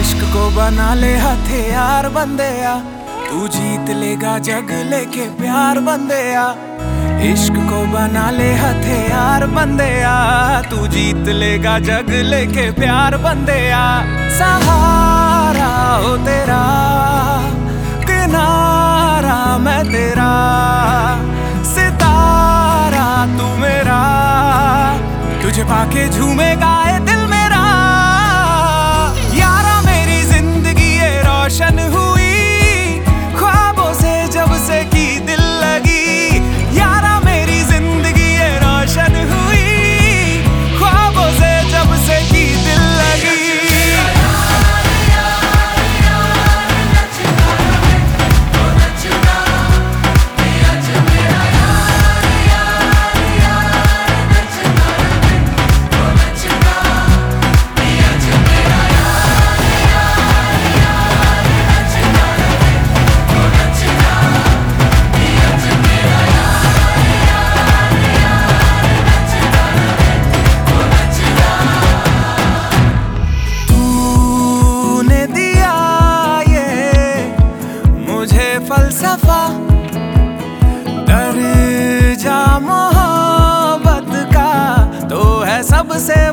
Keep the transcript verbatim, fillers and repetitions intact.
इश्क को बना ले हथियार बंदेया, तू जीत लेगा जग लेके प्यार बंदेया। इश्क को बना ले हथियार बंदेया, तू जीत लेगा जग लेके प्यार बंदेया। सहारा हो तेरा, किनारा मैं तेरा, सितारा तू मेरा, तुझे पाके झूमेगा ये दिल मेरा। यारा मेरी जिंदगी ये रोशन हुई, ख्वाबों से जब से की दिल लगी। यारा मेरी जिंदगी ये रोशन हुई, ख्वाबों से जब से की दिल लगी। फलसफा दर्जा मोहब्बत का तो है सबसे